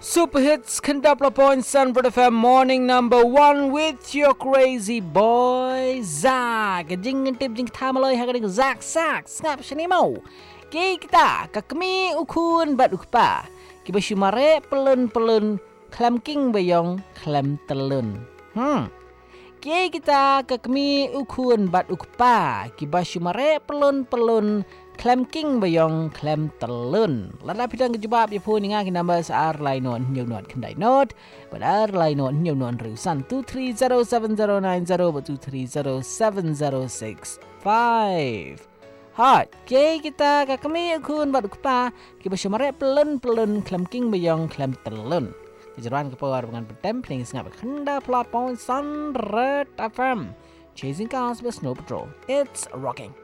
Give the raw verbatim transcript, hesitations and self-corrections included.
Super Hits Kendapla Point Sunbird F M Morning Number One with your crazy boy Zak. Jing tip jing tamaloi hagaring Zak Zak snap shanimo. Ki kita kakmi ukun bat ukpa. Ki basyumare pelun pelun klam king bayong klam telun. Hmm. Ki kita kakmi ukun bat ukpa. Ki basyumare pelun pelun Klem king bayong klem telun. Lada pidang kejebab ya pun ingat number saar lainon nyau nuat kendai not. Badar lainon nyau nuat rusan two three zero seven zero nine zero but two three zero seven zero six five. Hot. Ke kita kakami akun bad kupa ki basyamare pelun pelun klem king bayong klem telun. Kejeruan kepawar dengan bertempling sengap kenda plot point Sunred F M. Chasing cars with Snow Patrol. It's rocking.